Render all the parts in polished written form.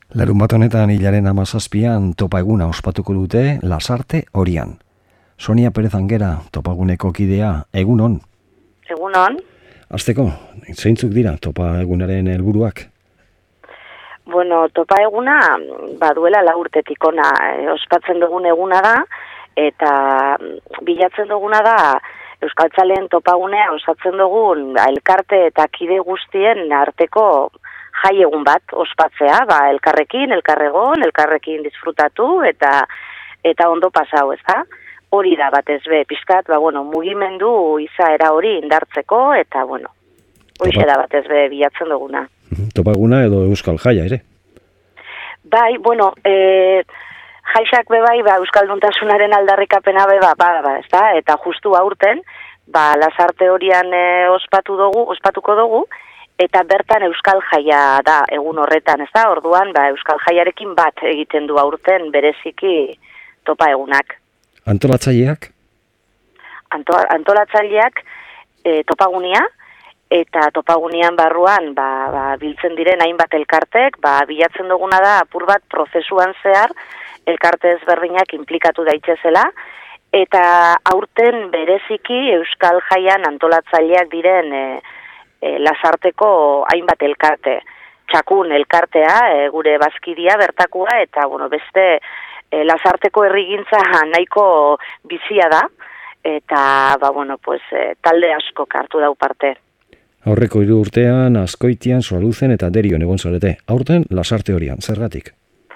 Larunbat honetan hilaren 17an topa eguna ospatuko dute Lasarte Orian. Sonia Perez Angera, topaguneko kidea, egunon? Egunon. Hasteko, zeintzuk dira topa egunaren helburuak? Bueno, topa eguna, baduela 4 urtetik ona ospatzen dugun eguna da, eta bilatzen duguna da Euskaltzaleen topagunea osatzen dugun elkarte eta kide guztien arteko jai egun bat ospatzea, elkarrekin, elkarregon, elkarrekin disfrutatu eta ondo pasau, ezta? Hori da batez be, pixkat, mugimendu izaera hori indartzeko, eta horixe da batez be bilatzen duguna. Topaguna edo Euskal Jaia ere? Bai, jaixak bebai, Euskalduntasunaren aldarrikapena ezta? Eta justu aurten, Lasarte Orian ospatuko dugu, eta bertan Euskal Jaia da egun horretan, ezta? Orduan, Euskal Jaiarekin bat egiten du aurten bereziki topa egunak. Antolatzaileak? Antolatzaileak topagunia, eta topagunian barruan biltzen diren hainbat elkartek, bilatzen duguna da apur bat prozesuan zehar elkarte ezberdinak inplikatu daitezela, eta aurten bereziki Euskal Jaian antolatzaileak diren Lasarteko hainbat elkarte. Txakun elkartea, gure bazkidia bertakua, eta beste Lasarteko herrigintza nahiko bizia da, eta talde asko hartu dau parte. Aurreko 3 urtean, Azkoitian, Soraluzen eta Derion egon zarete. Aurten Lasarte Orian, zergatik?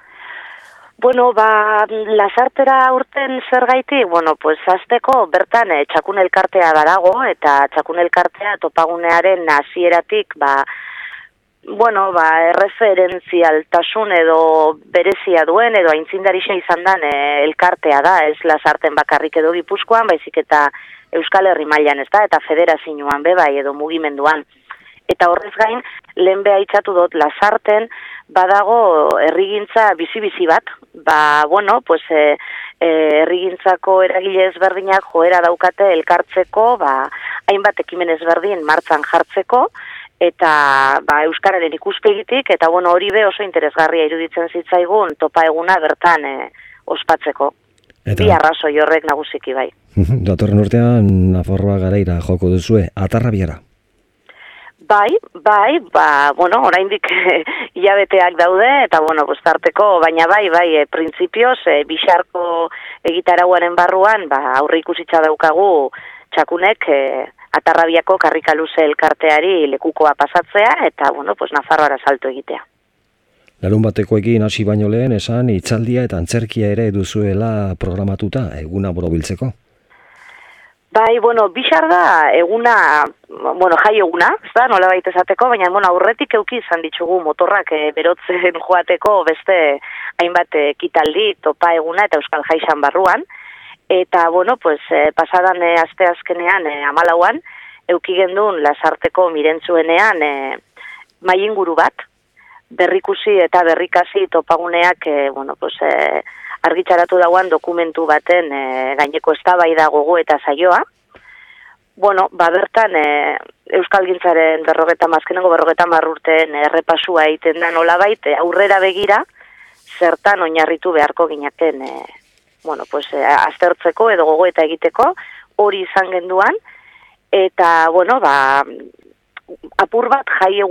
Lasartera aurten zergaiti, hasteko bertan txakun elkartea badago, eta txakun elkartea topagunearen hasieratik, erreferentzialtasun edo berezia duen, edo aintzindarixa izan den elkartea da, ez Lasarten bakarrik edo Gipuzkoan, baizik eta Euskal Herri mailan, ez da, eta federazioan bebai edo mugimenduan. Eta horrez gain, lehen behitzatu dut, Lasarten badago herrigintza bizi-bizi bat, herrigintzako eragile ezberdinak joera daukate elkartzeko, hainbat ekimen ezberdin martzan jartzeko, eta Euskararen ikuspegitik, eta hori be oso interesgarria iruditzen zitzaigun topa eguna bertan ospatzeko. Bi arrazoi horrek nagusiki bai. Datorren urtean Nafarroa Garaira joko duzue, Atarrabiara. Oraindik hilabeteak daude, eta tarteko, baina printzipioz, Bixarko egitarauaren barruan, aurre ikusitza daukagu txakunek Atarrabiako Karrikaluze elkarteari lekukoa pasatzea, eta Nafarroara salto egitea. Larunbatekoekin hasi baino lehen esan hitzaldia eta antzerkia ere duzuela programatuta eguna borobiltzeko. Bixar da eguna, jai eguna, ez da, nola baita esateko, baina aurretik euki izan ditugu motorrak berotzen joateko beste hainbat ekitaldi, topa eguna eta Euskal Jaixan barruan, eta pasadan asteazkenean 14an, euki gendun Lasarteko mirentzuenean mailinguru bat, berrikusi eta berrikasi topaguneak argitaratu dauan dokumentu baten gaineko eztabaida gogo eta saioa. Bertan Euskalgintzaren 50 urteen errepasua egiten da nolabait aurrera begira zertan oinarritu beharko ginaten aztertzeko edo gogo eta egiteko hori izan genduan, eta apur bat jai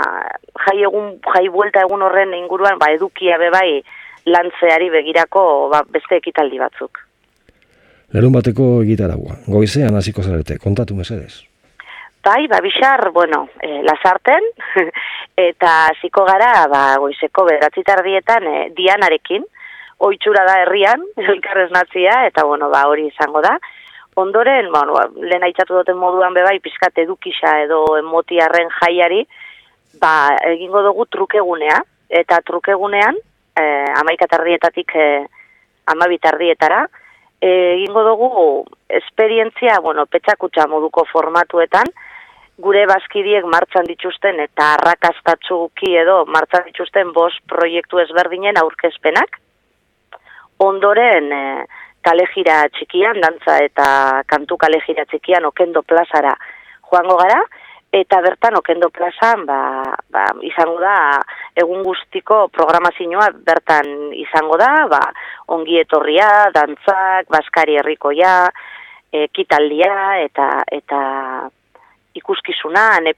buelta egun horren inguruan edukia bebai lantzeari begirako beste ekitaldi batzuk. Larunbateko egitaragua, goizean hasiko zarete, kontatu mesedez. Bixar, Lasarten, eta hasiko gara goizeko 9:00 Dianarekin, ohitura da herrian, elkarresnatzia, eta hori izango da. Ondoren, lehen aitzatu duten moduan bebai, pixkat edukisa edo emotiarren jaiari, egingo dugu trukegunea, eta trukegunean, 11:00 12:00 egingo dugu esperientzia, petxakutxa moduko formatuetan, gure bazkidiek martxan dituzten eta arrakastatzuki edo martxan dituzten 5 proiektu ezberdinen aurkezpenak. Ondoren, kalejira txikian, dantza eta kantu kalejira txikian Okendo plazara joango gara, eta bertan Okendo plazan izango da egun guztiko programazioa bertan izango da, ongi etorria, dantzak, Baskari herrikoia, ekitaldia eta ikuskizuna, Ane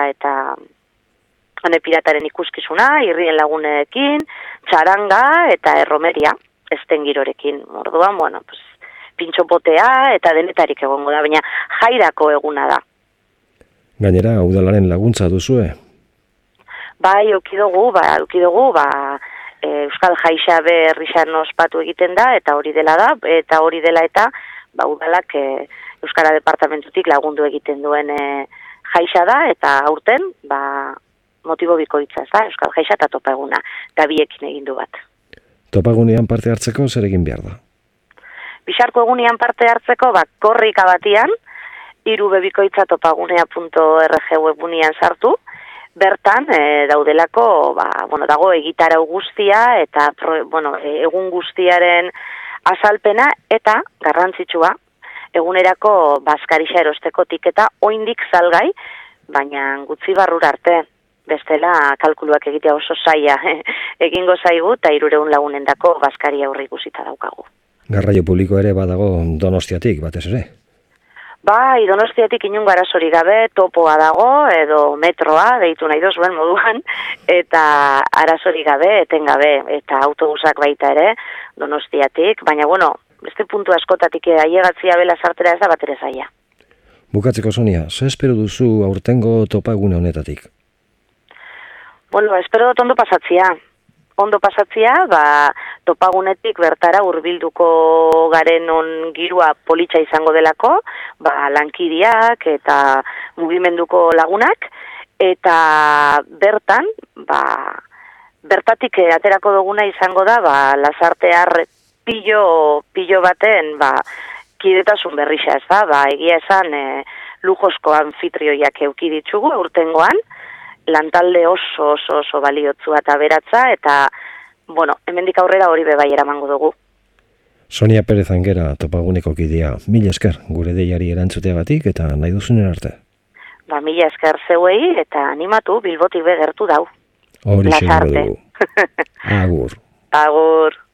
Pirataren ikuskizuna, irrien lagunekin, txaranga eta erromeria, ezten girorekin. Orduan, pintxopotea eta denetarik egongo da, baina jairako eguna da. Gainera, udalaren laguntza duzue? Bai, eukidugu, Euskal Jaixa berrixan ospatu egiten da, eta hori dela eta udalak Euskara Departamentutik lagundu egiten duen jaixa da, eta aurten, motibo bikoitza, ez da, Euskal Jaixa eta Topa Eguna, eta biekin egin du bat. Topa Egunean parte hartzeko zer egin behar da? Bizarko egunean parte hartzeko, korrika batian, irubebikoitza.topagunea.org webunian sartu, bertan daudelako, dago egitarau guztia, eta egun guztiaren azalpena, eta garrantzitsua, egunerako Baskarixa erosteko tiketa oindik salgai, baina gutxi barrura arte. Bestela kalkuluak egitea oso zaila egingo zaigu eta 300 lagunendako Baskari aurre ikusita daukagu. Garraio publiko ere badago Donostiatik batez ere? Bai, Donostiatik inungo arazorik gabe, topoa dago edo metroa, deitu nahi dozuen moduan, eta arazorik gabe, etengabe, eta autobusak baita ere Donostiatik, baina beste puntu askotatik ailegatzia bela sartera ez da batere zaila. Bukatzeko, Sonia, ze espero duzu aurtengo Topa Egune honetatik? Espero dut ondo pasatzia, topagunetik bertara hurbilduko garen girua politxa izango delako, lankideak eta mugimenduko lagunak, eta bertatik aterako duguna izango da, Lasartear pillo baten, kidetasun berrixa, ez da, egia esan lujosko anfitrioiak euki ditugu aurtengoan, lantalde oso baliotzua eta beratza, eta, hemendik aurrera hori bebai eramango dugu. Sonia Perez Angera, Topaguneko kidea, mila esker gure deiari erantzuteagatik eta nahi duzunen arte. Mila esker zeuei eta animatu Bilbotik begertu dau. Hori segingo dugu. Agur. Agur.